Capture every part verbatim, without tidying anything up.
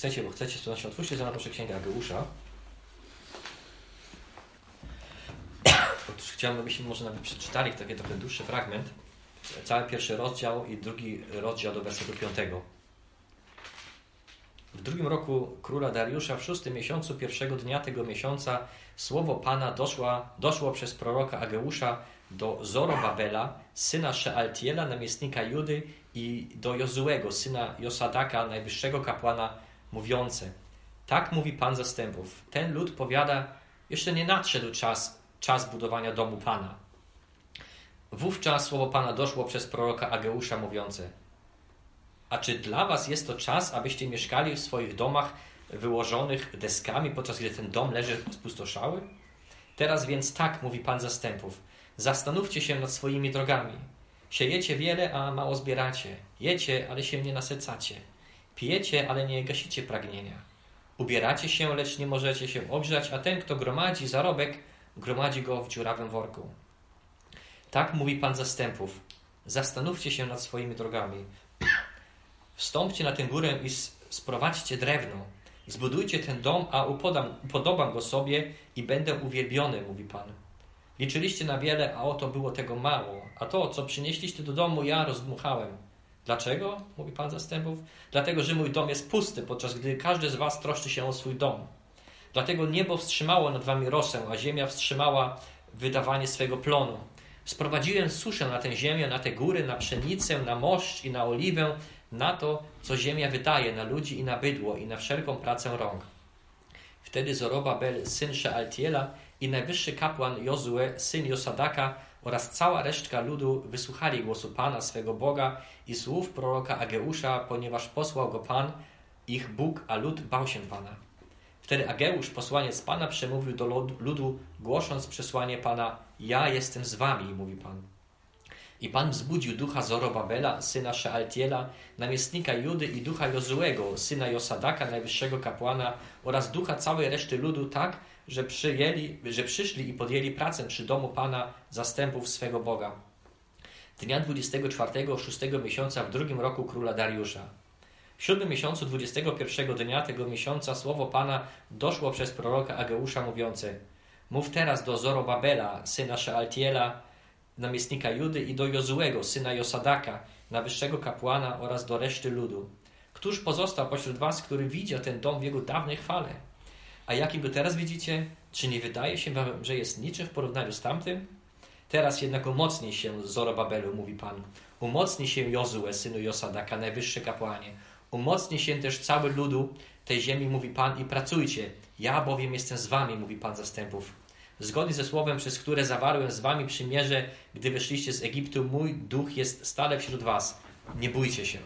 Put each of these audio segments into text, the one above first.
chcecie, bo chcecie, to znaczy otwórzcie za na proszę Księgę Ageusza. Otóż chciałbym, abyśmy może nawet przeczytali taki trochę dłuższy fragment. Cały pierwszy rozdział i drugi rozdział do wersetu piątego. W drugim roku króla Dariusza, w szóstym miesiącu pierwszego dnia tego miesiąca, słowo Pana doszła, doszło przez proroka Ageusza do Zorobabela, syna Szealtiela, namiestnika Judy, i do Jozuego, syna Josadaka, najwyższego kapłana, mówiące: tak mówi Pan zastępów. Ten lud powiada, jeszcze nie nadszedł czas, czas budowania domu Pana. Wówczas słowo Pana doszło przez proroka Ageusza, mówiące: a czy dla was jest to czas, abyście mieszkali w swoich domach wyłożonych deskami, podczas gdy ten dom leży spustoszały? Teraz więc tak mówi Pan zastępów: zastanówcie się nad swoimi drogami. Siejecie wiele, a mało zbieracie. Jecie, ale się nie nasycacie. Pijecie, ale nie gasicie pragnienia. Ubieracie się, lecz nie możecie się ogrzać, a ten, kto gromadzi zarobek, gromadzi go w dziurawym worku. Tak mówi Pan zastępów: zastanówcie się nad swoimi drogami. Wstąpcie na tę górę i sprowadźcie drewno. Zbudujcie ten dom, a upodam, upodobam go sobie i będę uwielbiony, mówi Pan. Liczyliście na wiele, a oto było tego mało. A to, co przynieśliście do domu, ja rozdmuchałem. Dlaczego? Mówi Pan zastępów. Dlatego, że mój dom jest pusty, podczas gdy każdy z was troszczy się o swój dom. Dlatego niebo wstrzymało nad wami rosę, a ziemia wstrzymała wydawanie swego plonu. Sprowadziłem suszę na tę ziemię, na te góry, na pszenicę, na moszcz i na oliwę, na to, co ziemia wydaje, na ludzi i na bydło, i na wszelką pracę rąk. Wtedy Zorobabel, syn Szealtiela, i najwyższy kapłan Jozue, syn Josadaka, oraz cała resztka ludu wysłuchali głosu Pana, swego Boga, i słów proroka Ageusza, ponieważ posłał go Pan, ich Bóg, a lud bał się Pana. Wtedy Ageusz, posłaniec Pana, przemówił do ludu, głosząc przesłanie Pana: ja jestem z wami, mówi Pan. I Pan wzbudził ducha Zorobabela, syna Szealtiela, namiestnika Judy, i ducha Jozuego, syna Josadaka, najwyższego kapłana, oraz ducha całej reszty ludu, tak, że, przyjęli, że przyszli i podjęli pracę przy domu Pana, zastępów swego Boga. Dnia dwudziestego czwartego szóstego miesiąca w drugim roku króla Dariusza. W siódmym miesiącu dwudziestego pierwszego dnia tego miesiąca słowo Pana doszło przez proroka Ageusza, mówiące: mów teraz do Zorobabela, syna Szealtiela, namiestnika Judy, i do Jozuego, syna Josadaka, najwyższego kapłana, oraz do reszty ludu. Któż pozostał pośród was, który widział ten dom w jego dawnej chwale? A jakim go teraz widzicie? Czy nie wydaje się wam, że jest niczym w porównaniu z tamtym? Teraz jednak umocnij się, Zorobabelu, mówi Pan. Umocnij się, Jozue, synu Josadaka, najwyższy kapłanie. Umocnij się też cały ludu tej ziemi, mówi Pan, i pracujcie. Ja bowiem jestem z wami, mówi Pan zastępów. Zgodnie ze słowem, przez które zawarłem z wami przymierze, gdy wyszliście z Egiptu, mój duch jest stale wśród was. Nie bójcie się.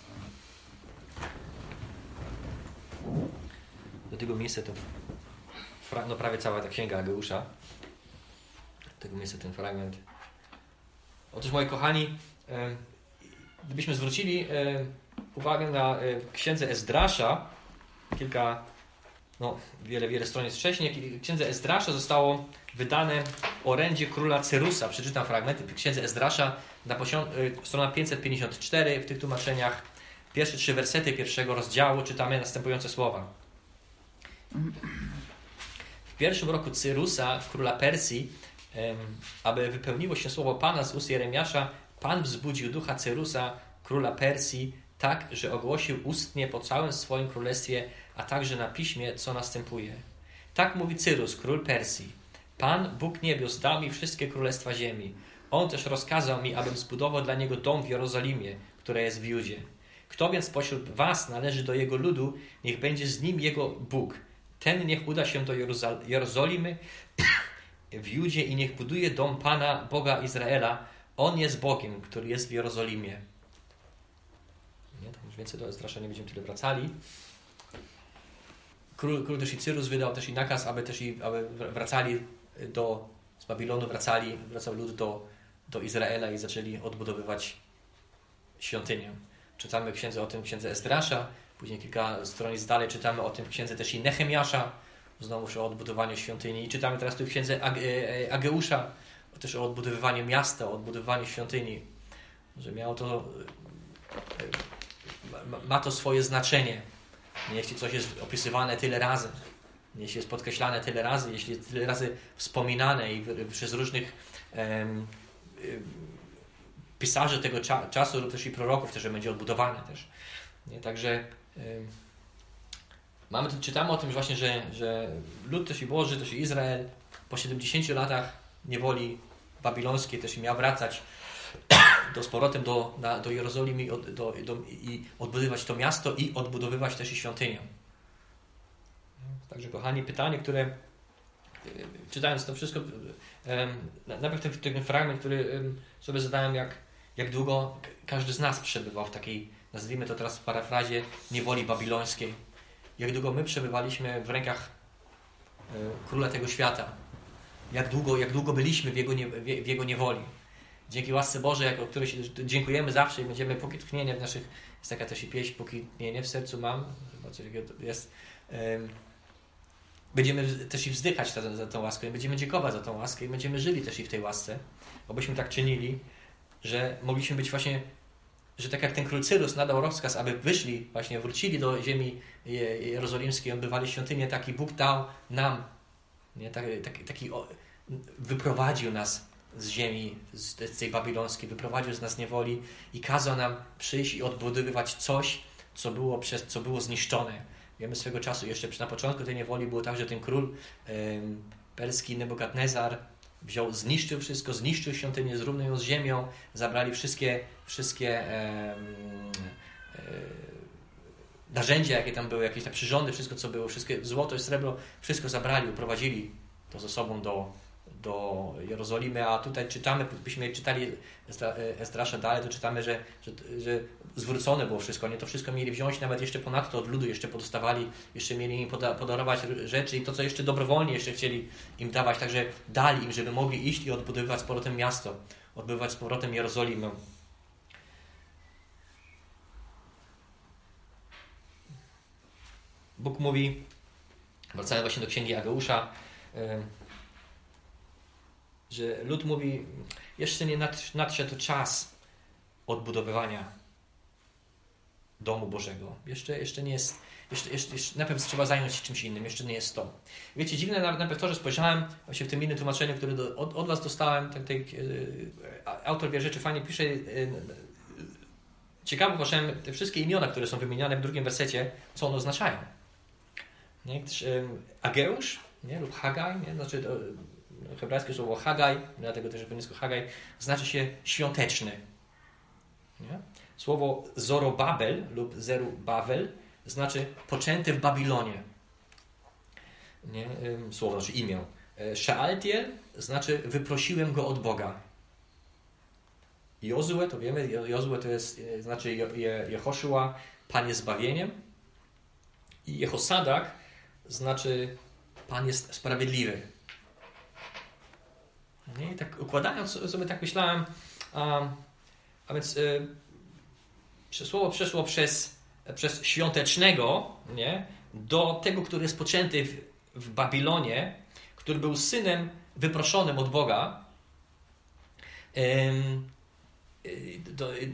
Do tego miejsca to no prawie cała ta księga Ageusza. Do tego miejsca ten fragment. Otóż, moi kochani, gdybyśmy zwrócili uwagę na księdze Ezdrasza, kilka, no wiele, wiele stronic wcześniej, w księdze Ezdrasza zostało wydane orędzie króla Cyrusa. Przeczytam fragmenty w księdze Ezdrasza, na posią- strona pięćset pięćdziesiąt cztery, w tych tłumaczeniach. Pierwsze trzy wersety pierwszego rozdziału czytamy następujące słowa. W pierwszym roku Cyrusa, króla Persji, aby wypełniło się słowo Pana z ust Jeremiasza, Pan wzbudził ducha Cyrusa, króla Persji, tak, że ogłosił ustnie po całym swoim królestwie, a także na piśmie, co następuje. Tak mówi Cyrus, król Persji. Pan, Bóg niebios, dał mi wszystkie królestwa ziemi. On też rozkazał mi, abym zbudował dla niego dom w Jerozolimie, która jest w Judzie. Kto więc pośród was należy do jego ludu, niech będzie z nim jego Bóg. Ten niech uda się do Jerozol- Jerozolimy w Judzie i niech buduje dom Pana, Boga Izraela. On jest Bogiem, który jest w Jerozolimie. Nie, tam już więcej do Ezdrasza nie będziemy tyle wracali. Król, król też i Cyrus wydał też i nakaz, aby też i aby wracali do, z Babilonu, wracali, wracał lud do, do Izraela i zaczęli odbudowywać świątynię. Czytamy księdze o tym w księdze Ezdrasza, później kilka stronic dalej czytamy o tym w księdze też i Nehemiasza, znowu o odbudowaniu świątyni. I czytamy teraz tu w księdze Age, Ageusza też o odbudowywaniu miasta, o odbudowywaniu świątyni. Że miało to, ma to swoje znaczenie. nie, jeśli coś jest opisywane tyle razy, jeśli jest podkreślane tyle razy, jeśli jest tyle razy wspominane i przez różnych um, pisarzy tego cza, czasu lub też i proroków też będzie odbudowane też. Nie? Także um, mamy, czytamy o tym właśnie, że, że lud też i Boży, też i Izrael po siedemdziesięciu latach niewoli babilońskiej też miał wracać do, z powrotem do, na, do Jerozolimy i, od, do, do, i odbudowywać to miasto i odbudowywać też i świątynię. Także kochani, pytanie, które czytając to wszystko, najpierw ten, ten fragment, który sobie zadałem, jak, jak długo każdy z nas przebywał w takiej, nazwijmy to teraz w parafrazie, niewoli babilońskiej. Jak długo my przebywaliśmy w rękach króla tego świata. Jak długo, jak długo byliśmy w jego, nie, w jego niewoli. Dzięki łasce Bożej, jak, o której się dziękujemy zawsze i będziemy, póki tchnienie w naszych, jest taka też i pieśń, póki tchnienie w sercu mam, chyba coś takiego jest, um, będziemy też i wzdychać za, za tą łaskę i będziemy dziękować za tą łaskę i będziemy żyli też i w tej łasce, obyśmy tak czynili, że mogliśmy być właśnie, że tak jak ten król Cyrus nadał rozkaz, aby wyszli, właśnie wrócili do ziemi jerozolimskiej, odbywali świątynię, taki Bóg dał nam, nie, taki, taki, taki o, wyprowadził nas z ziemi, z tej babilońskiej, wyprowadził z nas niewoli i kazał nam przyjść i odbudowywać coś, co było, przez, co było zniszczone. Wiemy swego czasu, jeszcze na początku tej niewoli było tak, że ten król um, perski Nebukadnezar wziął, zniszczył wszystko, zniszczył świątynię, zrównał ją z ziemią, zabrali wszystkie, wszystkie um, um, narzędzia, jakie tam były, jakieś tam przyrządy, wszystko co było, wszystkie złoto i srebro, wszystko zabrali, uprowadzili to ze sobą do, do Jerozolimy, a tutaj czytamy, byśmy czytali Ezdrasza dalej, to czytamy, że, że, że zwrócone było wszystko, oni to wszystko mieli wziąć, nawet jeszcze ponadto od ludu jeszcze podostawali, jeszcze mieli im poda, podarować rzeczy i to, co jeszcze dobrowolnie jeszcze chcieli im dawać, także dali im, żeby mogli iść i odbudowywać z powrotem miasto, odbudowywać z powrotem Jerozolimę. Bóg mówi, wracając właśnie do księgi Ageusza, że lud mówi, jeszcze nie nadszedł czas odbudowywania domu Bożego. Jeszcze, jeszcze nie jest, jeszcze, jeszcze, jeszcze, najpierw trzeba zająć się czymś innym, jeszcze nie jest to. Wiecie, dziwne najpierw to, że spojrzałem właśnie w tym innym tłumaczeniu, które do, od, od was dostałem, ten, ten, autor wiele rzeczy fajnie pisze, ciekawe uważałem te wszystkie imiona, które są wymieniane w drugim wersecie, co one oznaczają. Nie? Ageusz, nie? Lub Hagaj, nie? Znaczy to, hebrajskie słowo Hagaj, dlatego też po niemiecku Hagaj, znaczy się świąteczny. Nie? Słowo Zorobabel lub Zerubabel znaczy poczęty w Babilonie. Nie? Słowo znaczy imię. Shealtiel znaczy wyprosiłem go od Boga. Jozue, to wiemy, Jozue to jest, znaczy Je, Jehoszua, Pan jest zbawieniem. I Jehosadak znaczy Pan jest sprawiedliwy. Nie? I tak układając sobie tak myślałem, a, a więc y, słowo przeszło przez, przez świątecznego, nie? Do tego, który jest poczęty w, w Babilonie, który był synem wyproszonym od Boga, y, y, do, y,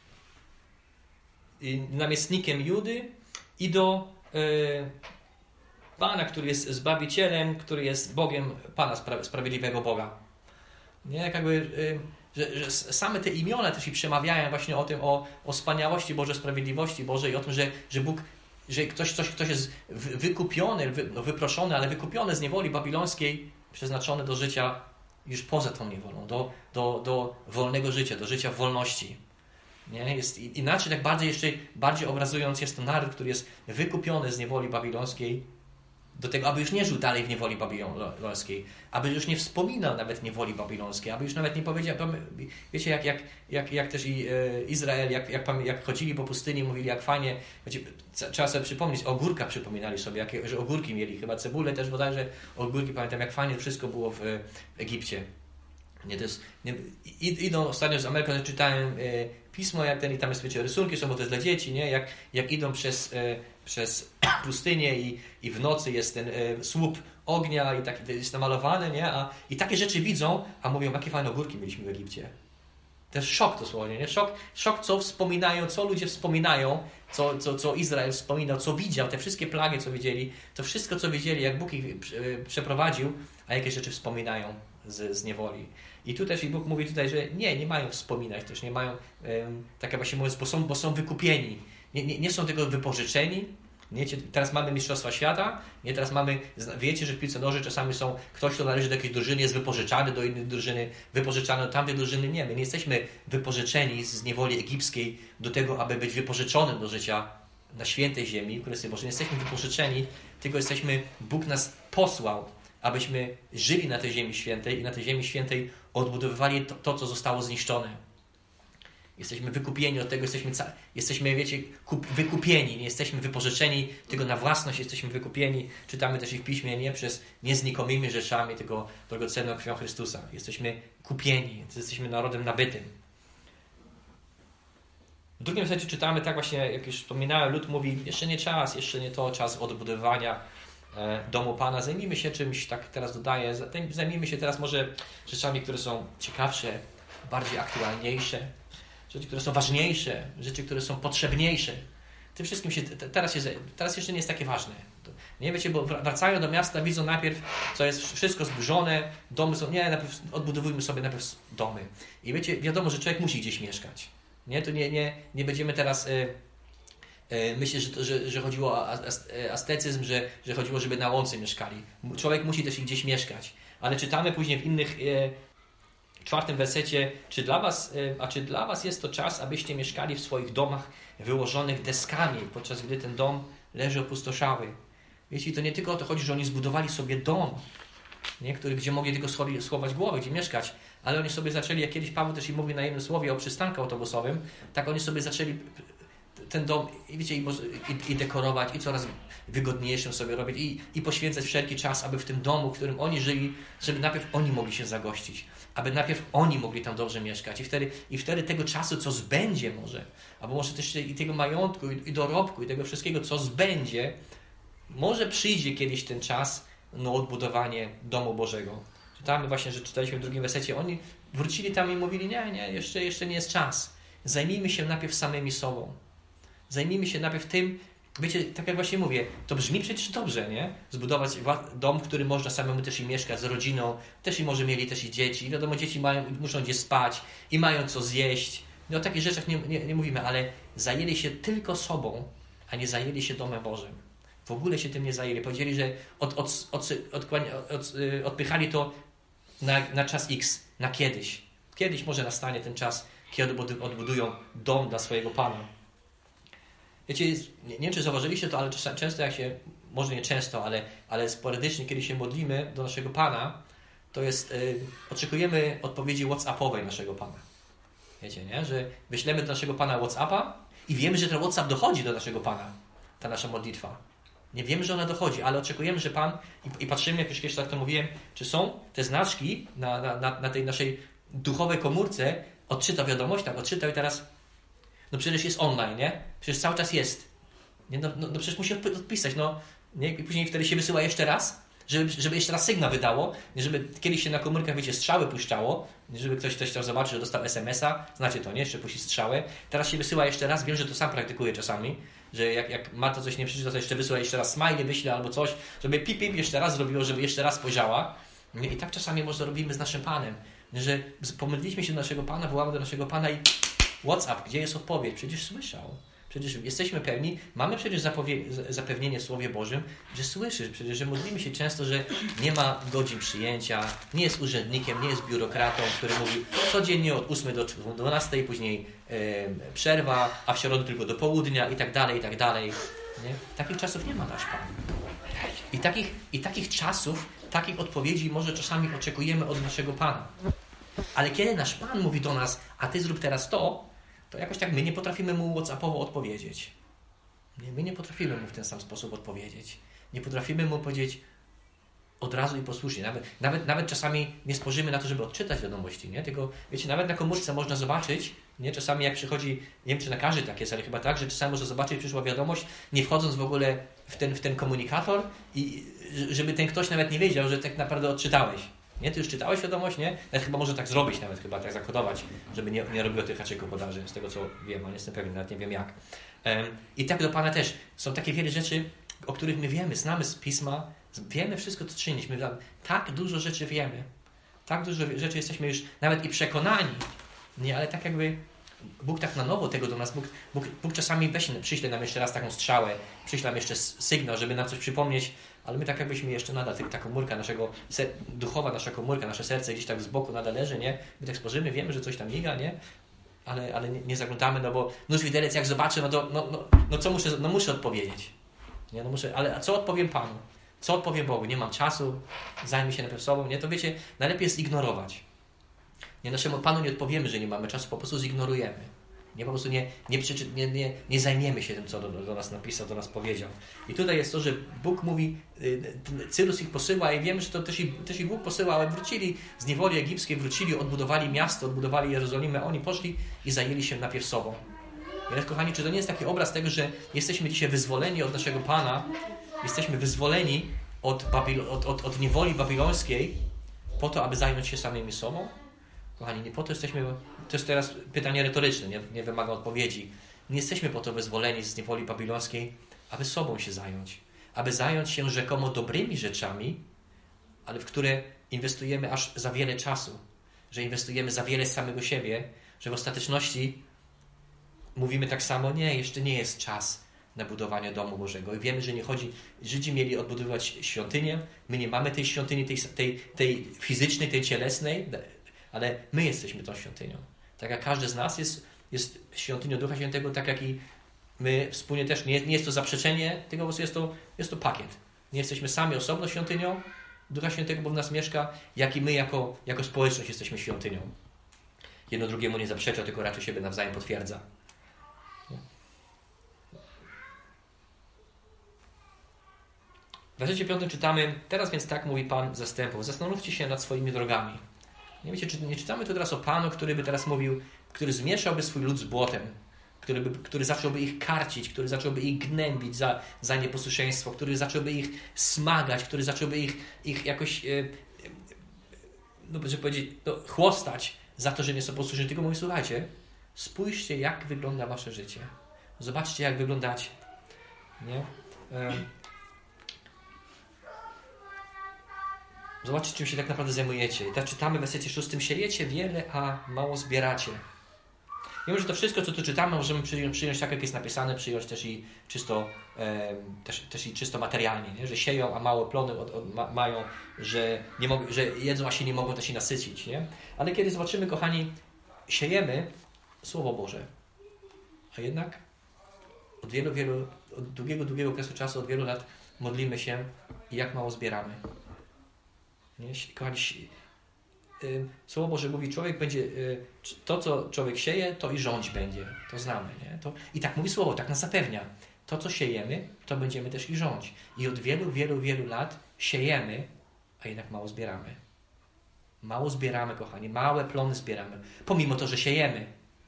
y, namiestnikiem Judy i do y, Pana, który jest Zbawicielem, który jest Bogiem, Pana spra- Sprawiedliwego Boga. Nie, jak jakby, y, że, że same te imiona też i przemawiają właśnie o tym, o, o wspaniałości Bożej, sprawiedliwości Bożej i o tym, że, że Bóg, że ktoś, ktoś, ktoś jest wykupiony, wy, no wyproszony, ale wykupiony z niewoli babilońskiej, przeznaczony do życia już poza tą niewolą, do, do, do wolnego życia, do życia w wolności. Nie? Jest inaczej, tak bardziej jeszcze bardziej obrazując, jest to naród, który jest wykupiony z niewoli babilońskiej, do tego, aby już nie żył dalej w niewoli babilońskiej, aby już nie wspominał nawet niewoli babilońskiej, aby już nawet nie powiedział, wiecie, jak, jak, jak, jak też i e, Izrael, jak, jak, jak chodzili po pustyni, mówili jak fajnie, wiecie, trzeba sobie przypomnieć, ogórka przypominali sobie, jak, że ogórki mieli, chyba cebulę też bodajże, ogórki, pamiętam jak fajnie wszystko było w, w Egipcie. Nie, to jest, nie, idą ostatnio z Ameryką, czytałem e, pismo, jak ten, i tam jest, wiecie, rysunki są, bo to jest dla dzieci, nie? Jak, jak idą przez, e, przez pustynię i, i w nocy jest ten e, słup ognia i tak jest namalowany, nie? A, i takie rzeczy widzą, a mówią, jakie fajne ogórki mieliśmy w Egipcie. To jest szok dosłownie, nie? Szok, szok, co wspominają, co ludzie wspominają, co, co, co Izrael wspominał, co widział, te wszystkie plagi, co widzieli, to wszystko, co widzieli, jak Bóg ich przeprowadził, a jakie rzeczy wspominają z, z niewoli. I tu też i Bóg mówi tutaj, że nie, nie mają wspominać też, nie mają, um, tak jakby się mówiąc, bo są, bo są wykupieni. Nie, nie, nie są tego wypożyczeni. Nie, teraz mamy Mistrzostwa Świata, nie, teraz mamy, wiecie, że w piłce nożnej czasami są, ktoś, kto należy do jakiejś drużyny, jest wypożyczany do innej drużyny, wypożyczany do tamtej drużyny. Nie, my nie jesteśmy wypożyczeni z niewoli egipskiej do tego, aby być wypożyczonym do życia na świętej ziemi, w Królestwie Bożym. Nie jesteśmy wypożyczeni, tylko jesteśmy, Bóg nas posłał, abyśmy żyli na tej ziemi świętej i na tej ziemi świętej odbudowywali to, to co zostało zniszczone. Jesteśmy wykupieni od tego, jesteśmy, jesteśmy wiecie, kup, wykupieni, nie jesteśmy wypożyczeni, tylko na własność jesteśmy wykupieni. Czytamy też i w Piśmie, nie przez nieznikomymi rzeczami, tylko drogocenną krwią Chrystusa. Jesteśmy kupieni, jesteśmy narodem nabytym. W drugim wersecie czytamy, tak właśnie, jak już wspominałem, lud mówi, jeszcze nie czas, jeszcze nie to, czas odbudowywania e, domu Pana. Zajmijmy się czymś, tak teraz dodaję, zajmijmy się teraz może rzeczami, które są ciekawsze, bardziej aktualniejsze. Rzeczy, które są ważniejsze, rzeczy, które są potrzebniejsze. Tym wszystkim się teraz, jest, teraz jeszcze nie jest takie ważne. Nie wiecie, bo wracają do miasta, widzą najpierw, co jest wszystko zburzone, domy są, nie, najpierw odbudowujmy sobie najpierw domy. I wiecie, wiadomo, że człowiek musi gdzieś mieszkać. Nie, to nie, nie, nie będziemy teraz y, y, myśleć, że, że, że chodziło o ascetyzm, że, że chodziło, żeby na łące mieszkali. Człowiek musi też gdzieś mieszkać. Ale czytamy później w innych y, w czwartym wersecie, czy dla was, a czy dla was jest to czas, abyście mieszkali w swoich domach wyłożonych deskami, podczas gdy ten dom leży opustoszały. Wiecie, to nie tylko o to chodzi, że oni zbudowali sobie dom, nie? Który, gdzie mogli tylko schować głowę, gdzie mieszkać, ale oni sobie zaczęli, jak kiedyś Paweł też i mówi na jednym słowie o przystanku autobusowym, tak oni sobie zaczęli ten dom, i wiecie, i, i, i dekorować, i coraz wygodniejszym sobie robić, i, i poświęcać wszelki czas, aby w tym domu, w którym oni żyli, żeby najpierw oni mogli się zagościć, aby najpierw oni mogli tam dobrze mieszkać i wtedy, i wtedy tego czasu, co zbędzie może, albo może też i tego majątku, i, i dorobku, i tego wszystkiego, co zbędzie, może przyjdzie kiedyś ten czas na odbudowanie domu Bożego. Czytamy właśnie, że czytaliśmy w drugim wersecie, oni wrócili tam i mówili, nie, nie, jeszcze, jeszcze nie jest czas. Zajmijmy się najpierw samymi sobą. Zajmijmy się najpierw tym, wiecie, tak jak właśnie mówię, to brzmi przecież dobrze, nie? Zbudować dom, w którym można samemu też i mieszkać z rodziną, też i może mieli też i dzieci. Wiadomo, dzieci mają, muszą gdzieś spać i mają co zjeść. No o takich rzeczach nie, nie, nie mówimy, ale zajęli się tylko sobą, a nie zajęli się domem Bożym. W ogóle się tym nie zajęli. Powiedzieli, że od, od, od, od, od, odpychali to na, na czas X, na kiedyś. Kiedyś może nastanie ten czas, kiedy odbudują dom dla swojego Pana. Wiecie, nie, nie wiem, czy zauważyliście to, ale często jak się, może nie często, ale, ale sporadycznie, kiedy się modlimy do naszego Pana, to jest, yy, oczekujemy odpowiedzi WhatsAppowej naszego Pana. Wiecie, nie? Że wyślemy do naszego Pana WhatsAppa i wiemy, że ten WhatsApp dochodzi do naszego Pana, ta nasza modlitwa. Nie wiemy, że ona dochodzi, ale oczekujemy, że Pan, i, i patrzymy, jak już kiedyś tak to mówiłem, czy są te znaczki na, na, na tej naszej duchowej komórce, odczyta wiadomość, tak, odczytał i teraz, no przecież jest online, nie? Przecież cały czas jest. Nie? No, no, no przecież musi odpisać, no. Nie? I później wtedy się wysyła jeszcze raz, żeby, żeby jeszcze raz sygnał wydało, nie? Żeby kiedyś się na komórkach, wiecie, strzały puszczało, nie? Żeby ktoś, ktoś chciał zobaczyć, że dostał es em es a, znacie to, nie? Jeszcze puści strzałę. Teraz się wysyła jeszcze raz, wiem, że to sam praktykuję czasami, że jak, jak ma to coś nie przeczyta, to jeszcze wysyła jeszcze raz smiley, wyśle albo coś, żeby pip, pip jeszcze raz zrobiło, żeby jeszcze raz spojrzała. Nie? I tak czasami może robimy z naszym Panem, nie? Że pomodliliśmy się do naszego Pana, wołamy do naszego Pana i WhatsApp, gdzie jest odpowiedź? Przecież słyszał. Przecież jesteśmy pewni, mamy przecież zapewnienie w Słowie Bożym, że słyszysz, przecież że modlimy się często, że nie ma godzin przyjęcia, nie jest urzędnikiem, nie jest biurokratą, który mówi codziennie od ósmej do dwunastej, później yy, przerwa, a w środę tylko do południa i tak dalej, i tak dalej. Nie? Takich czasów nie ma nasz Pan. I takich, I takich czasów, takich odpowiedzi może czasami oczekujemy od naszego Pana. Ale kiedy nasz Pan mówi do nas, a Ty zrób teraz to, to jakoś tak my nie potrafimy Mu WhatsAppowo odpowiedzieć. Nie, my nie potrafimy Mu w ten sam sposób odpowiedzieć. Nie potrafimy Mu powiedzieć od razu i posłusznie. Nawet, nawet, nawet czasami nie spojrzymy na to, żeby odczytać wiadomości, nie? Tylko, wiecie, nawet na komórce można zobaczyć, nie? Czasami jak przychodzi, nie wiem, czy na każdy tak jest, ale chyba tak, że czasami można zobaczyć, przyszła wiadomość, nie wchodząc w ogóle w ten, w ten komunikator i żeby ten ktoś nawet nie wiedział, że tak naprawdę odczytałeś. Nie? Ty już czytałeś wiadomość, nie? Nawet chyba może tak zrobić, nawet chyba tak zakodować, żeby nie, nie robiło tych haczyków podaży, z tego co wiem, ale nie jestem pewien, nawet nie wiem jak. Um, I tak do Pana też. Są takie wiele rzeczy, o których my wiemy, znamy z Pisma, wiemy wszystko, co czynić. My tak dużo rzeczy wiemy. Tak dużo rzeczy jesteśmy już nawet i przekonani. Nie, ale tak jakby Bóg tak na nowo tego do nas, Bóg, Bóg, Bóg czasami weźmie, przyśle nam jeszcze raz taką strzałę, przyśle nam jeszcze sygnał, żeby nam coś przypomnieć, ale my tak jakbyśmy jeszcze nadal, ta komórka naszego, duchowa nasza komórka, nasze serce gdzieś tak z boku nadal leży, nie? My tak spojrzymy, wiemy, że coś tam miga, nie? Ale, ale nie, nie zaglądamy, no bo nóż widelec jak zobaczę, no to no, no, no co muszę, no muszę odpowiedzieć. Nie, no muszę, ale a co odpowiem Panu? Co odpowiem Bogu? Nie mam czasu, zajmę się najpierw sobą, nie? To wiecie, najlepiej jest ignorować. Nie, naszemu Panu nie odpowiemy, że nie mamy czasu, po prostu zignorujemy. Nie, po prostu nie, nie, nie, nie, nie zajmiemy się tym, co do, do nas napisał, do nas powiedział. I tutaj jest to, że Bóg mówi, Cyrus ich posyła i wiemy, że to też ich, też ich Bóg posyła, ale wrócili z niewoli egipskiej, wrócili, odbudowali miasto, odbudowali Jerozolimę, oni poszli i zajęli się najpierw sobą. Więc kochani, czy to nie jest taki obraz tego, że jesteśmy dzisiaj wyzwoleni od naszego Pana, jesteśmy wyzwoleni od, Babil- od, od, od niewoli babilońskiej po to, aby zająć się samymi sobą? Kochani, nie po to jesteśmy, to jest teraz pytanie retoryczne, nie, nie wymaga odpowiedzi. Nie jesteśmy po to wyzwoleni z niewoli babilońskiej, aby sobą się zająć. Aby zająć się rzekomo dobrymi rzeczami, ale w które inwestujemy aż za wiele czasu. Że inwestujemy za wiele z samego siebie, że w ostateczności mówimy tak samo, nie, jeszcze nie jest czas na budowanie domu Bożego. I wiemy, że nie chodzi, Żydzi mieli odbudowywać świątynię, my nie mamy tej świątyni, tej, tej, tej fizycznej, tej cielesnej, ale my jesteśmy tą świątynią. Tak jak każdy z nas jest, jest świątynią Ducha Świętego, tak jak i my wspólnie też. Nie, nie jest to zaprzeczenie tego, po prostu jest to, jest to pakiet. Nie jesteśmy sami osobno świątynią Ducha Świętego, bo w nas mieszka, jak i my jako, jako społeczność jesteśmy świątynią. Jedno drugiemu nie zaprzecza, tylko raczej siebie nawzajem potwierdza. W wersecie piątym czytamy, teraz więc tak mówi Pan zastępów, zastanówcie się nad swoimi drogami. Nie wiecie, czy nie czytamy tu teraz o Panu, który by teraz mówił, który zmieszałby swój lud z błotem, który, by, który zacząłby ich karcić, który zacząłby ich gnębić za, za nieposłuszeństwo, który zacząłby ich smagać, który zacząłby ich, ich jakoś, e, no by powiedzieć, no, chłostać za to, że nie są posłuszni. Tylko mówi, słuchajcie, spójrzcie, jak wygląda wasze życie. Zobaczcie, jak wyglądacie. Nie? E, Zobaczcie, czym się tak naprawdę zajmujecie. I tak czytamy w wersecie szóstym. Siejecie wiele, a mało zbieracie. Wiemy, że to wszystko, co tu czytamy, możemy przyjąć, przyjąć tak, jak jest napisane, przyjąć też i czysto, e, też, też i czysto materialnie. Nie? Że sieją, a małe plony od, od, ma, mają, że, nie mog, że jedzą, a się nie mogą też się nasycić. Nie? Ale kiedy zobaczymy, kochani, siejemy Słowo Boże. A jednak od wielu, wielu, od długiego, długiego okresu czasu, od wielu lat modlimy się i jak mało zbieramy. Nie? Kochani, Słowo Boże mówi, człowiek będzie, to co człowiek sieje, to i rządź będzie. To znamy, nie? To, i tak mówi Słowo, tak nas zapewnia. To co siejemy, to będziemy też i rządź. I od wielu, wielu, wielu lat siejemy, a jednak mało zbieramy. Mało zbieramy, kochani, małe plony zbieramy. Pomimo to, że siejemy.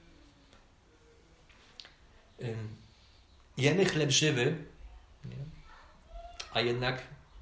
Jemy chleb żywy, nie? A jednak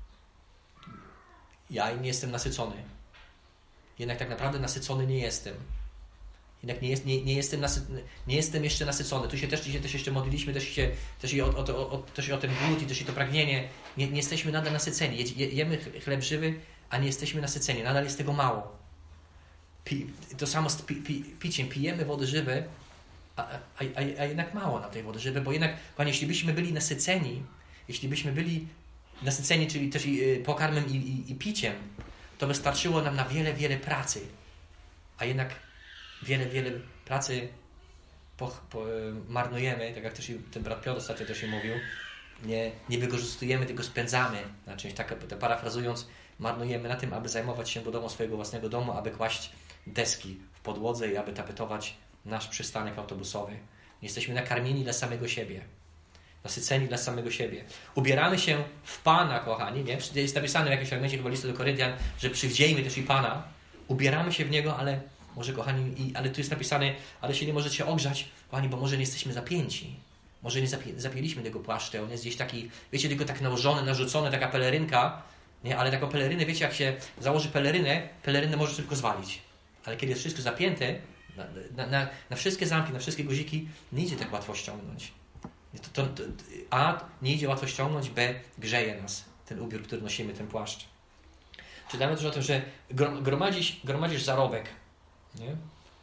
ja nie jestem nasycony. Jednak tak naprawdę nasycony nie jestem. Jednak nie, jest, nie, nie, jestem, nasy, nie jestem jeszcze nasycony. Tu się też dzisiaj też jeszcze modliliśmy, też, się, też, i o, o, o, też i o ten głód i też i to pragnienie. Nie, nie jesteśmy nadal nasyceni. Je, jemy chleb żywy, a nie jesteśmy nasyceni. Nadal jest tego mało. Pi, to samo z pi, pi, piciem. Pijemy wody żywe, a, a, a, a jednak mało na tej wody żywej, bo jednak, panie, jeśli byśmy byli nasyceni, jeśli byśmy byli nasyceni, czyli też i pokarmem i, i, i piciem, to wystarczyło nam na wiele, wiele pracy. A jednak wiele, wiele pracy po, po, marnujemy, tak jak też i ten brat Piotr ostatnio też im mówił, nie, nie wykorzystujemy, tylko spędzamy na czymś, tak parafrazując, marnujemy na tym, aby zajmować się budową swojego własnego domu, aby kłaść deski w podłodze i aby tapetować nasz przystanek autobusowy. Jesteśmy nakarmieni dla samego siebie. Nasyceni dla samego siebie. Ubieramy się w Pana, kochani, nie? Jest napisane w jakimś fragmencie chyba listu do Koryntian, że przywdziejmy też i Pana. Ubieramy się w Niego, ale może, kochani, i, ale tu jest napisane, ale się nie możecie ogrzać, kochani, bo może nie jesteśmy zapięci. Może nie zapie, zapięliśmy tego płaszcza, on jest gdzieś taki, wiecie, tylko tak nałożony, narzucony, taka pelerynka, Nie? Ale taką pelerynę, wiecie, jak się założy pelerynę, pelerynę może szybko zwalić. Ale kiedy jest wszystko zapięte, na, na, na, na wszystkie zamki, na wszystkie guziki, nie idzie tak łatwo ściągnąć. To, to, to, A, nie idzie łatwo ściągnąć, B, grzeje nas ten ubiór, który nosimy, ten płaszcz. Czytamy też o tym, że gromadzisz, gromadzisz zarobek. Nie?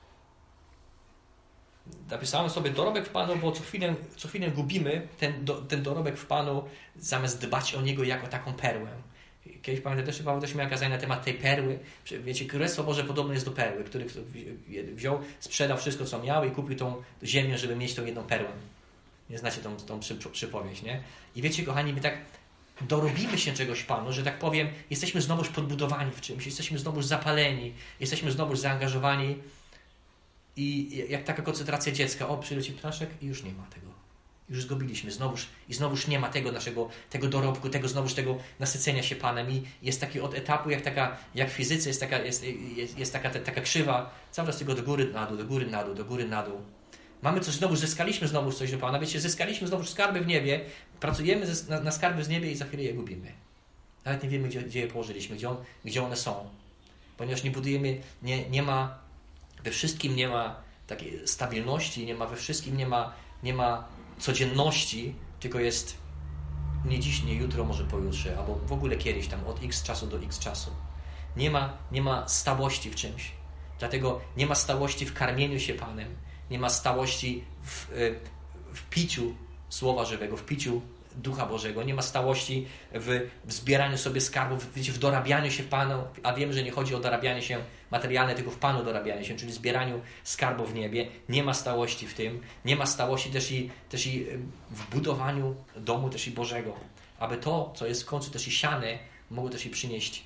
Napisałem sobie dorobek w Panu, bo co chwilę, co chwilę gubimy ten, do, ten dorobek w Panu, zamiast dbać o niego jako taką perłę. Kiedyś pamiętam, też Paweł też miał kazanie na temat tej perły. Wiecie, Królestwo Boże podobne jest do perły, który wziął, sprzedał wszystko, co miał i kupił tą ziemię, żeby mieć tą jedną perłę. Nie znacie tą, tą przy, przypowieść, nie? I wiecie, kochani, my tak dorobimy się czegoś Panu, że tak powiem, jesteśmy znowuż podbudowani w czymś, jesteśmy znowuż zapaleni, jesteśmy znowuż zaangażowani i jak taka koncentracja dziecka, o, przyleci ptaszek i już nie ma tego. Już zgubiliśmy, znowuż i znowuż nie ma tego naszego, tego dorobku, tego znowuż tego nasycenia się Panem i jest taki od etapu, jak taka, jak w fizyce jest taka, jest, jest, jest taka, taka krzywa, cały czas tego do góry, na dół, do góry, na dół, do góry, na dół. Mamy coś znowu, zyskaliśmy znowu coś do Pana, wiecie, zyskaliśmy znowu skarby w niebie, pracujemy na, na skarby z niebie i za chwilę je gubimy. Nawet nie wiemy, gdzie, gdzie je położyliśmy, gdzie, on, gdzie one są. Ponieważ nie budujemy, nie, nie ma, we wszystkim nie ma takiej stabilności, nie ma, we wszystkim nie ma, nie ma codzienności, tylko jest nie dziś, nie jutro, może pojutrze, albo w ogóle kiedyś tam, od x czasu do x czasu. Nie ma, nie ma stałości w czymś. Dlatego nie ma stałości w karmieniu się Panem, nie ma stałości w, w piciu Słowa Żywego, w piciu Ducha Bożego, nie ma stałości w, w zbieraniu sobie skarbów, w, w dorabianiu się w Panu, a wiemy, że nie chodzi o dorabianie się materialne, tylko w Panu dorabianie się, czyli zbieraniu skarbów w niebie. Nie ma stałości w tym, nie ma stałości też i, też i w budowaniu domu też i Bożego, aby to, co jest w końcu też i siane, mogło też i przynieść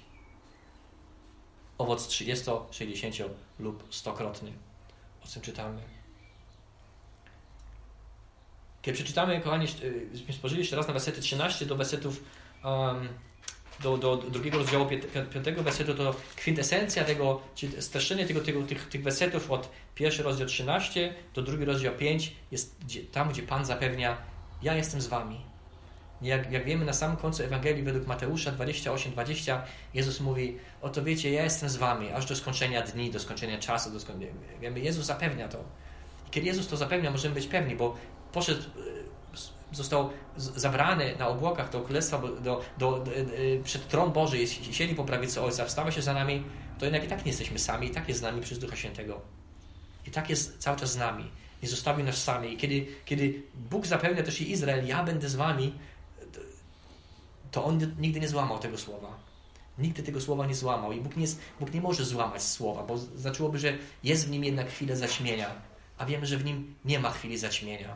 owoc trzydziesto, sześćdziesiąt lub stokrotny. O czym czytamy. Kiedy przeczytamy, kochani, spojrzeli jeszcze raz na wersety trzynaście do wersetów um, do, do drugiego rozdziału piątego wersetu, to kwintesencja tego, czyli streszczenie tego, tego, tych, tych wersetów od pierwszy rozdział trzynaście do drugi rozdział pięć jest gdzie, tam, gdzie Pan zapewnia, ja jestem z wami. Jak, jak wiemy na samym końcu Ewangelii według Mateusza dwadzieścia osiem dwadzieścia, Jezus mówi, oto wiecie, ja jestem z wami, aż do skończenia dni, do skończenia czasu, do skończenia... Wiemy, Jezus zapewnia to. I kiedy Jezus to zapewnia, możemy być pewni, bo poszedł, został zabrany na obłokach do Królestwa, do, do, do, przed tron Boży, siedzi po prawicy Ojca, wstawia się za nami, to jednak i tak nie jesteśmy sami, i tak jest z nami przez Ducha Świętego. I tak jest cały czas z nami. Nie zostawił nas sami. I kiedy, kiedy Bóg zapewnia też i Izrael, ja będę z wami, to On nigdy nie złamał tego słowa. Nigdy tego słowa nie złamał. I Bóg nie, Bóg nie może złamać słowa, bo znaczyłoby, że jest w nim jednak chwilę zaćmienia, a wiemy, że w nim nie ma chwili zaćmienia.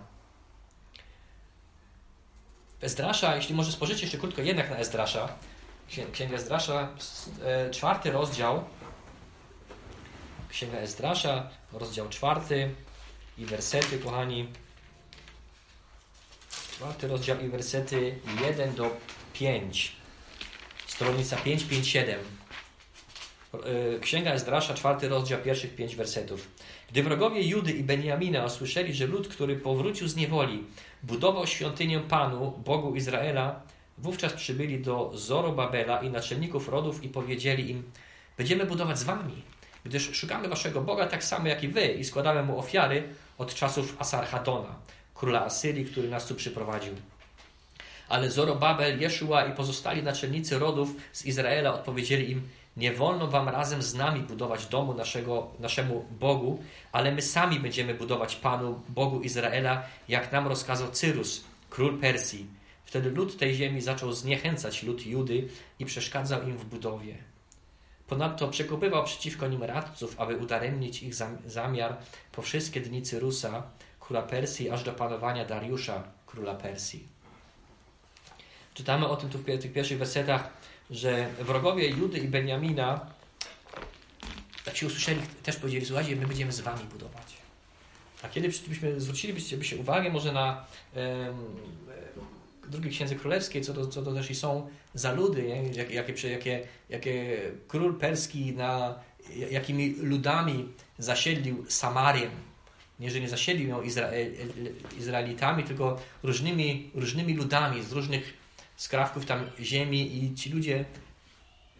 Ezdrasza, jeśli może spojrzycie jeszcze krótko jednak na Ezdrasza, Księga Ezdrasza, czwarty rozdział, Księga Ezdrasza, rozdział czwarty i wersety, kochani, czwarty rozdział i wersety jeden do pięć, stronica pięć, pięć, siedem. Księga Ezdrasza, czwarty rozdział, pierwszych pięć wersetów. Gdy wrogowie Judy i Benjamina usłyszeli, że lud, który powrócił z niewoli, budował świątynię Panu, Bogu Izraela, wówczas przybyli do Zorobabela i naczelników rodów i powiedzieli im, będziemy budować z wami, gdyż szukamy waszego Boga tak samo jak i wy i składamy mu ofiary od czasów Asarhadona, króla Asyrii, który nas tu przyprowadził. Ale Zorobabel, Jeszua i pozostali naczelnicy rodów z Izraela odpowiedzieli im, nie wolno wam razem z nami budować domu naszego, naszemu Bogu, ale my sami będziemy budować Panu, Bogu Izraela, jak nam rozkazał Cyrus, król Persji. Wtedy lud tej ziemi zaczął zniechęcać lud Judy i przeszkadzał im w budowie. Ponadto przekupywał przeciwko nim radców, aby udaremnić ich zamiar po wszystkie dni Cyrusa, króla Persji, aż do panowania Dariusza, króla Persji. Czytamy o tym tu w tych pierwszych wersetach, że wrogowie Judy i Benjamina, tak się usłyszeli, też powiedzieli, słuchajcie, my będziemy z wami budować. A kiedy byśmy zwrócilibyście się uwagę może na um, drugiej Księdze Królewskiej, co to, co to też i są za ludy, nie? Jak, jakie, jakie, jakie król perski, na, jakimi ludami zasiedlił Samarię. Nie, że nie zasiedlił ją Izrael, Izraelitami, tylko różnymi, różnymi ludami z różnych skrawków tam ziemi i ci ludzie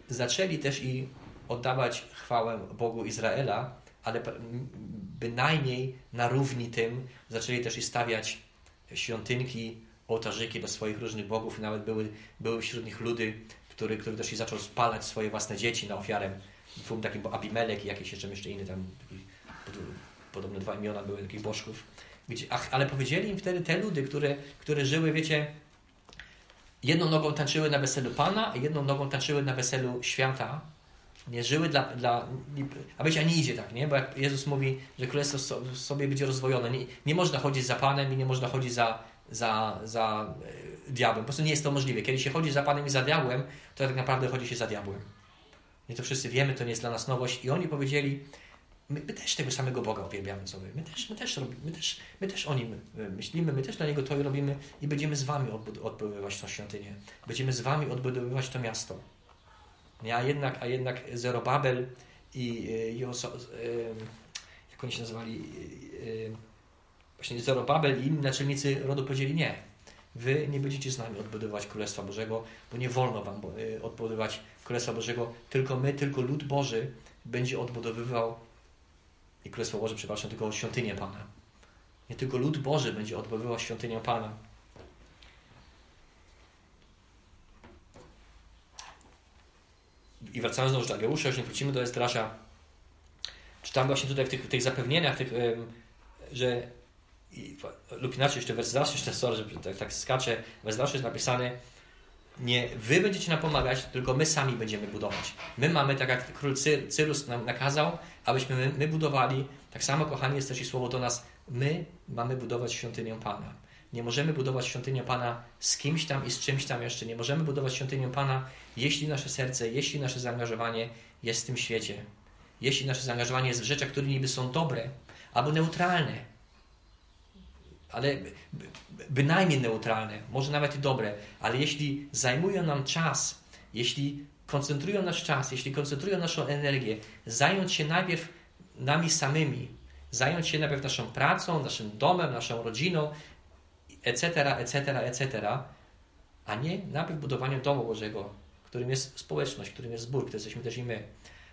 zaczęli też i oddawać chwałę Bogu Izraela, ale bynajmniej na równi tym zaczęli też i stawiać świątynki, ołtarzyki do swoich różnych bogów i nawet były, były wśród nich ludy, który, który też i zaczął spalać swoje własne dzieci na ofiarę. Dwóm takim, bo Abimelek i jakieś jeszcze jeszcze inne tam podobne dwa imiona były takich bożków. Gdzie, ach, ale powiedzieli im wtedy te ludy, które, które żyły, wiecie, jedną nogą tańczyły na weselu Pana, a jedną nogą tańczyły na weselu świata. Nie żyły dla... dla a wiecie, a nie idzie tak, nie? Bo jak Jezus mówi, że królestwo sobie będzie rozwojone, nie, nie można chodzić za Panem i nie można chodzić za, za, za e, diabłem. Po prostu nie jest to możliwe. Kiedy się chodzi za Panem i za diabłem, to tak naprawdę chodzi się za diabłem. I to wszyscy wiemy, to nie jest dla nas nowość. I oni powiedzieli, my, my też tego samego Boga uwielbiamy, co wy. My też, my też, robimy, my też, my też o Nim myślimy, my też dla Niego to robimy i będziemy z wami odbudowywać tą świątynię. Będziemy z wami odbudowywać to miasto. A jednak, a jednak Zerobabel i Joso, jak oni się nazywali, właśnie Zerobabel i inni naczelnicy rodu powiedzieli nie. Wy nie będziecie z nami odbudowywać Królestwa Bożego, bo nie wolno wam odbudowywać Królestwa Bożego, tylko my, tylko lud Boży będzie odbudowywał i Królestwo Boże, przepraszam, tylko świątynię Pana. Nie tylko lud Boży będzie odbudowywał świątynię Pana. I wracając znowu do Ageusza, już nie wrócimy do Ezdrasza. Czytam właśnie tutaj w tych, w tych zapewnieniach, tych, że i, lub inaczej jeszcze w Ezdraszu, jeszcze sorry, że tak, tak skaczę, w Ezdraszu jest napisane, nie wy będziecie nam pomagać, tylko my sami będziemy budować. My mamy, tak jak król Cyrus nam nakazał, abyśmy my, my budowali, tak samo, kochani, jest też i słowo do nas, my mamy budować świątynię Pana. Nie możemy budować świątynię Pana z kimś tam i z czymś tam jeszcze. Nie możemy budować świątynię Pana, jeśli nasze serce, jeśli nasze zaangażowanie jest w tym świecie. Jeśli nasze zaangażowanie jest w rzeczach, które niby są dobre albo neutralne. Ale bynajmniej neutralne, może nawet i dobre. Ale jeśli zajmują nam czas, jeśli koncentrują nasz czas, jeśli koncentrują naszą energię, zająć się najpierw nami samymi, zająć się najpierw naszą pracą, naszym domem, naszą rodziną, etc., etc., et cetera, a nie najpierw budowaniem domu Bożego, którym jest społeczność, którym jest zbór, który jesteśmy też i my,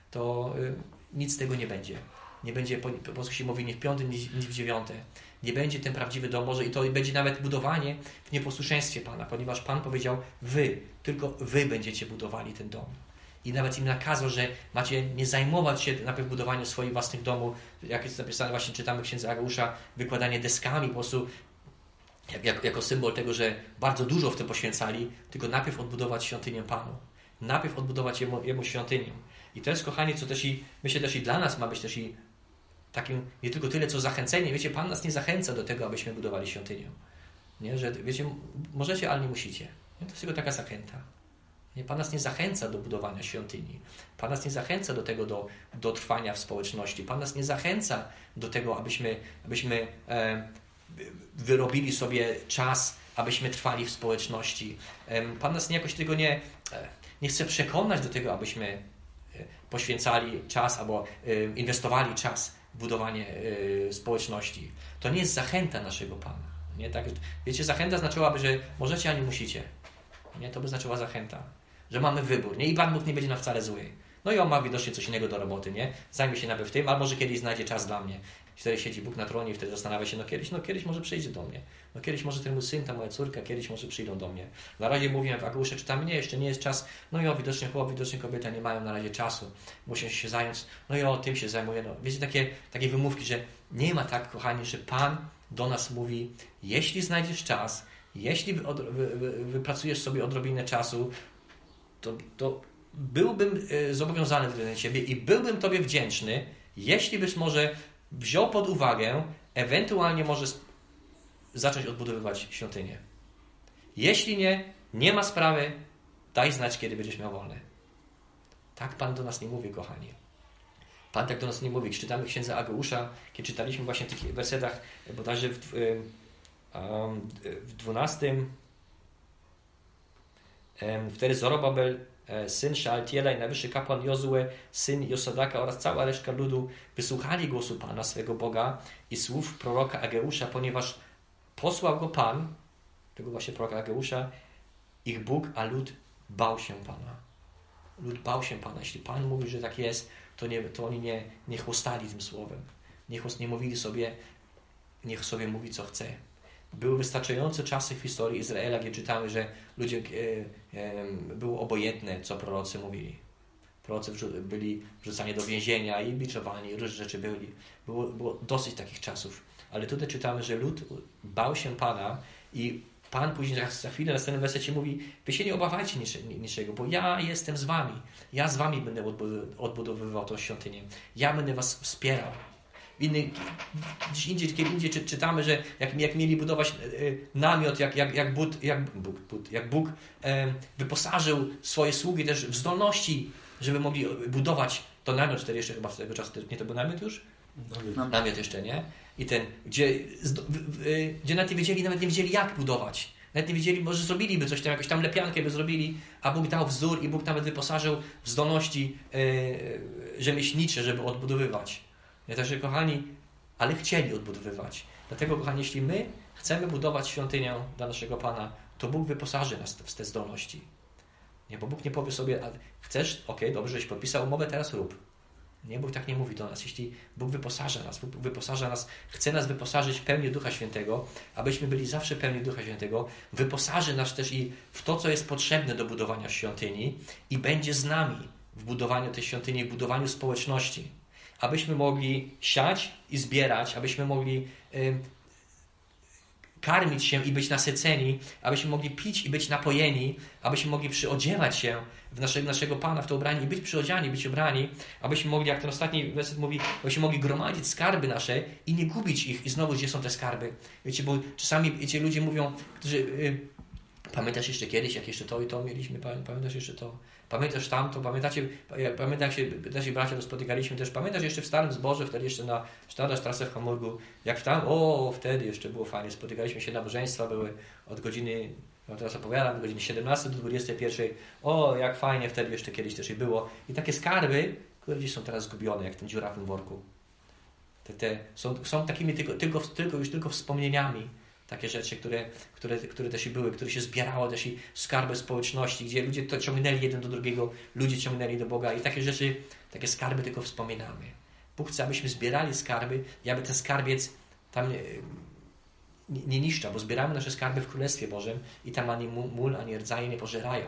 to y, nic z tego nie będzie. Nie będzie, po, po polsku się mówi, nie w piąte, nie, nie w dziewiąte. Nie będzie ten prawdziwy dom Boży i to będzie nawet budowanie w nieposłuszeństwie Pana, ponieważ Pan powiedział, wy, tylko wy będziecie budowali ten dom. I nawet im nakazał, że macie nie zajmować się najpierw budowaniem swoich własnych domów, jak jest napisane, właśnie czytamy w księdze Ageusza, wykładanie deskami, po prostu Jak, jak, jako symbol tego, że bardzo dużo w tym poświęcali, tylko najpierw odbudować świątynię Panu. Najpierw odbudować Jemu, Jemu świątynię. I to jest, kochani, co też i, myślę, też i dla nas ma być też i takim, nie tylko tyle, co zachęcenie. Wiecie, Pan nas nie zachęca do tego, abyśmy budowali świątynię. Nie? Że, wiecie, możecie, ale nie musicie. Nie? To jest tylko taka zachęta. Nie? Pan nas nie zachęca do budowania świątyni. Pan nas nie zachęca do tego, do, do trwania w społeczności. Pan nas nie zachęca do tego, abyśmy, abyśmy e, wyrobili sobie czas, abyśmy trwali w społeczności. Pan nas jakoś tego nie, nie chce przekonać do tego, abyśmy poświęcali czas albo inwestowali czas w budowanie społeczności. To nie jest zachęta naszego Pana. Nie? Tak, wiecie, zachęta znaczyłaby, że możecie, a nie musicie. Nie? To by znaczyła zachęta. Że mamy wybór. Nie? I Pan Bóg nie będzie nam wcale zły. No i on ma widocznie coś innego do roboty, nie? Zajmie się najpierw tym, albo może kiedyś znajdzie czas dla mnie. Wtedy siedzi Bóg na tronie i wtedy zastanawia się, no kiedyś, no kiedyś może przyjdzie do mnie. No kiedyś może ten mój syn, ta moja córka, kiedyś może przyjdą do mnie. Na razie mówiłem w Ageusze, czytamy, nie, jeszcze nie jest czas. No i o, widocznie chłop, widocznie kobieta nie mają na razie czasu. Muszą się zająć. No i o, tym się zajmuje. No, wiecie, takie, takie wymówki, że nie ma tak, kochani, że Pan do nas mówi, jeśli znajdziesz czas, jeśli wy, wy, wy, wypracujesz sobie odrobinę czasu, to, to byłbym zobowiązany względem Ciebie i byłbym Tobie wdzięczny, jeśli byś może wziął pod uwagę, ewentualnie może zacząć odbudowywać świątynię. Jeśli nie, nie ma sprawy, daj znać, kiedy będziesz miał wolne. Tak Pan do nas nie mówi, kochani. Pan tak do nas nie mówi. Kiedy czytamy księdza Ageusza, kiedy czytaliśmy właśnie w tych wersetach, bodajże w, w dwunastym, wtedy Zorobabel, syn Szealtiela i najwyższy kapłan Jozue, syn Josadaka oraz cała reszta ludu wysłuchali głosu Pana, swego Boga i słów proroka Ageusza, ponieważ posłał go Pan, tego właśnie proroka Ageusza, ich Bóg, a lud bał się Pana. Lud bał się Pana. Jeśli Pan mówi, że tak jest, to, nie, to oni nie, nie chłostali tym słowem. Nie, nie mówili sobie, niech sobie mówi, co chce. Były wystarczające czasy w historii Izraela, gdzie czytamy, że ludzie e, e, było obojętne, co prorocy mówili. Prorocy wrzu- byli wrzucani do więzienia i biczowani, różne rzeczy byli. Było, było dosyć takich czasów. Ale tutaj czytamy, że lud bał się Pana i Pan później za chwilę na następnym wersecie mówi: wy się nie obawiajcie niczego, bo ja jestem z wami. Ja z wami będę odbudowywał tą świątynię. Ja będę was wspierał. Inny, gdzieś indziej, kiedy indziej czy, czytamy, że jak, jak mieli budować e, namiot, jak, jak, jak, Bóg, jak, Bóg, Bóg, jak Bóg e, wyposażył swoje sługi też w zdolności, żeby mogli budować to namiot, wtedy jeszcze chyba z tego czasu, nie to był namiot już? Namiot, namiot jeszcze, nie? I ten, gdzie, z, w, w, gdzie nawet nie wiedzieli, nawet nie wiedzieli jak budować. Nawet nie wiedzieli, może zrobiliby coś tam, jakąś tam lepiankę by zrobili, a Bóg dał wzór i Bóg nawet wyposażył w zdolności e, rzemieślnicze, żeby odbudowywać. Ja także, kochani, ale chcieli odbudowywać. Dlatego, kochani, jeśli my chcemy budować świątynię dla naszego Pana, to Bóg wyposaży nas w te zdolności. Nie, bo Bóg nie powie sobie, a chcesz, okej, okay, dobrze, żeś podpisał umowę, teraz rób. Nie, Bóg tak nie mówi do nas. Jeśli Bóg wyposaża nas, Bóg wyposaża nas, chce nas wyposażyć w pełni Ducha Świętego, abyśmy byli zawsze pełni Ducha Świętego, wyposaży nas też i w to, co jest potrzebne do budowania świątyni i będzie z nami w budowaniu tej świątyni, w budowaniu społeczności. Abyśmy mogli siać i zbierać, abyśmy mogli y, karmić się i być nasyceni, abyśmy mogli pić i być napojeni, abyśmy mogli przyodziewać się w naszego, naszego Pana, w to ubranie i być przyodziani, być ubrani, abyśmy mogli, jak ten ostatni werset mówi, abyśmy mogli gromadzić skarby nasze i nie gubić ich. I znowu, gdzie są te skarby? Wiecie, bo czasami, wiecie, ludzie mówią, którzy... Y, pamiętasz jeszcze kiedyś, jak jeszcze to i to mieliśmy? Pamiętasz jeszcze to? Pamiętasz tamto? Pamiętacie? Pamiętam, jak się nasi bracia to spotykaliśmy też. Pamiętasz jeszcze w Starym Zborze, wtedy jeszcze na Stadlerstrasse w Hamburgu, jak tam, o, wtedy jeszcze było fajnie. Spotykaliśmy się, nabożeństwa były od godziny, no teraz opowiadam, od godziny siedemnastej do dwudziestej pierwszej. O, jak fajnie wtedy jeszcze kiedyś też i było. I takie skarby, które gdzieś są teraz zgubione, jak ten dziura w tym worku. Te, te, są, są takimi tylko, tylko, tylko, już tylko wspomnieniami. Takie rzeczy, które, które, które też i były, które się zbierało, też i skarby społeczności, gdzie ludzie to ciągnęli jeden do drugiego, ludzie ciągnęli do Boga i takie rzeczy, takie skarby tylko wspominamy. Bóg chce, abyśmy zbierali skarby i aby ten skarbiec tam nie, nie, nie niszczał, bo zbieramy nasze skarby w Królestwie Bożym i tam ani mól, ani rdzaje nie pożerają.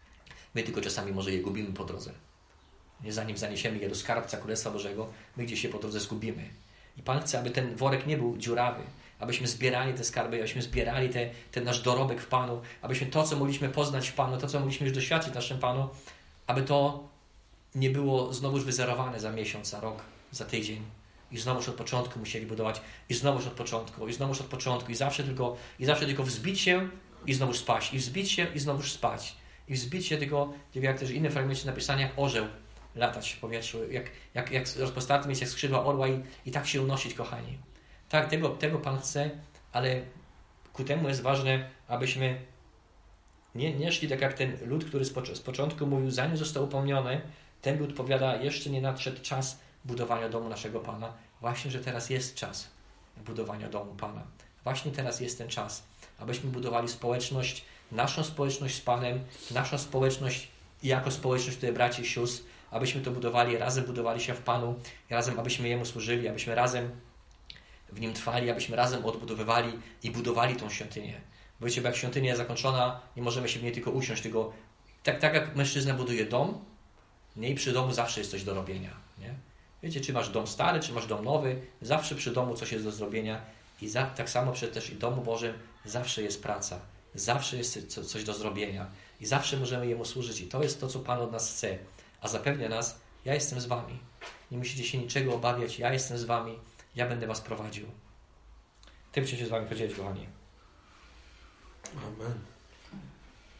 My tylko czasami może je gubimy po drodze. Nie, zanim zaniesiemy je do skarbca Królestwa Bożego, my gdzieś się po drodze zgubimy. I Pan chce, aby ten worek nie był dziurawy, abyśmy zbierali te skarby, abyśmy zbierali te, ten nasz dorobek w Panu, abyśmy to, co mogliśmy poznać w Panu, to, co mogliśmy już doświadczyć w naszym Panu, aby to nie było znowuż wyzerowane za miesiąc, za rok, za tydzień. I znowuż od początku musieli budować, i znowuż od początku, i znowuż od początku, i zawsze tylko, i zawsze tylko wzbić się i znowuż spaść, i wzbić się i znowuż spać. I wzbić się tylko, jak też inne fragmenty napisania, jak orzeł latać w powietrzu, jak, jak, jak rozpostarty mieć jak skrzydła orła i, i tak się unosić, kochani. Tak, tego, tego Pan chce, ale ku temu jest ważne, abyśmy nie, nie szli tak jak ten lud, który z, z początku mówił, zanim został upomniony, ten lud powiada, jeszcze nie nadszedł czas budowania domu naszego Pana. Właśnie, że teraz jest czas budowania domu Pana. Właśnie teraz jest ten czas, abyśmy budowali społeczność, naszą społeczność z Panem, naszą społeczność jako społeczność tutaj braci i sióstr, abyśmy to budowali, razem budowali się w Panu, razem, abyśmy Jemu służyli, abyśmy razem w Nim trwali, abyśmy razem odbudowywali i budowali tą świątynię. Bo wiecie, bo jak świątynia jest zakończona, nie możemy się w niej tylko usiąść, tylko tak, tak jak mężczyzna buduje dom, nie, i przy domu zawsze jest coś do robienia. Nie? Wiecie, czy masz dom stary, czy masz dom nowy, zawsze przy domu coś jest do zrobienia i za, tak samo przy też i domu Bożym zawsze jest praca, zawsze jest co, coś do zrobienia i zawsze możemy Jemu służyć i to jest to, co Pan od nas chce, a zapewnia nas, ja jestem z wami. Nie musicie się niczego obawiać, ja jestem z wami, ja będę was prowadził. Tym chcę się z wami podzielić, kochani. Amen.